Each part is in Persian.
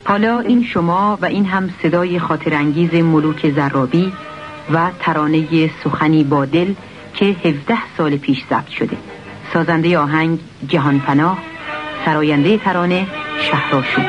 حالا این شما و این هم صدای خاطرانگیز ملوک زرابی و ترانه سخنی با دل که 17 سال پیش ضبط شده. سازنده آهنگ جهانپناه، سراینده ترانه شهرآشوب.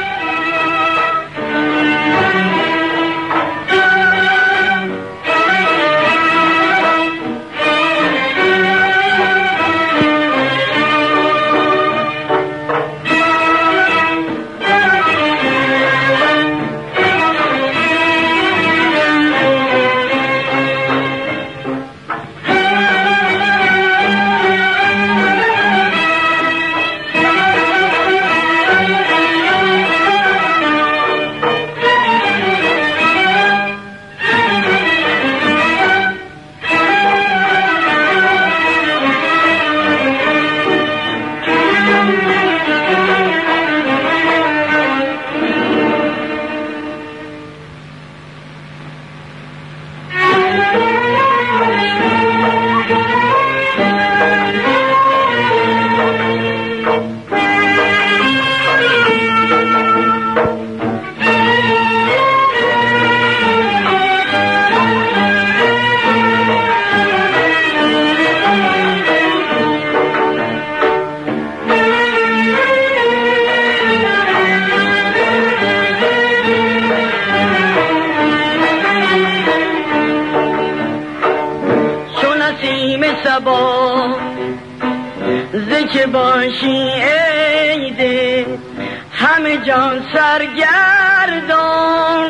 زکه باشی عیده همه جان سرگردان،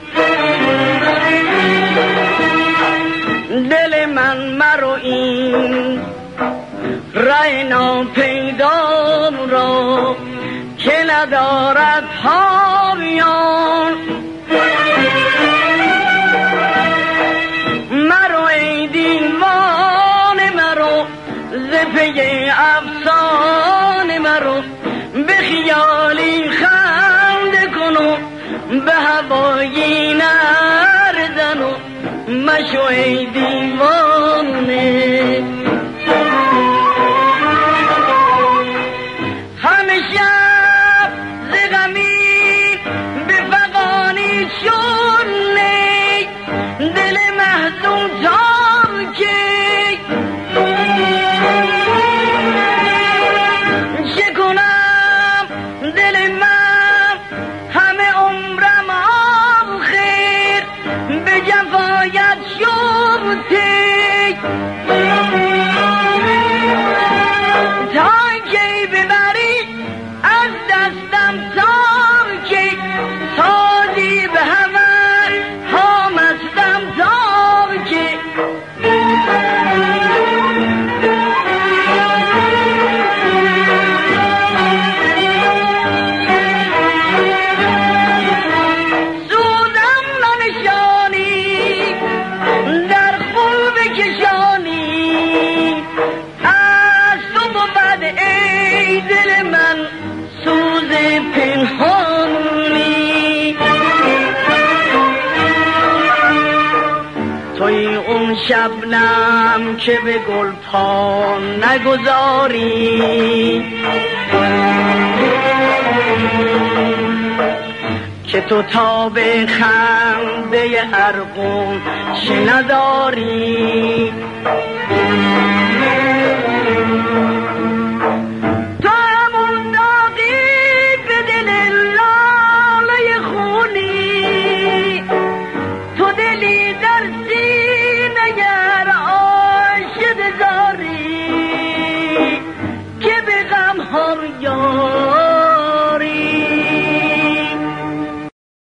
دل من مرو این راه ناپیدام را که ندارد پایان. مرو ای دیوان مرو ز پی افسانه مرو، به خیالی خنده کنو به هوایی نرزنو، مشو ای دیوانه. همه شب ز غمی به فغانی شونه، دل محزون تاب که چکنم دل من همه عمرم آخر به جفایت شبته، تا کی ببری از دستم تا کی سازی به همه همستم تا کی. توی اون شبنم که به گل پا نگذاری، که تو تا به خنده ارغون چه نداری.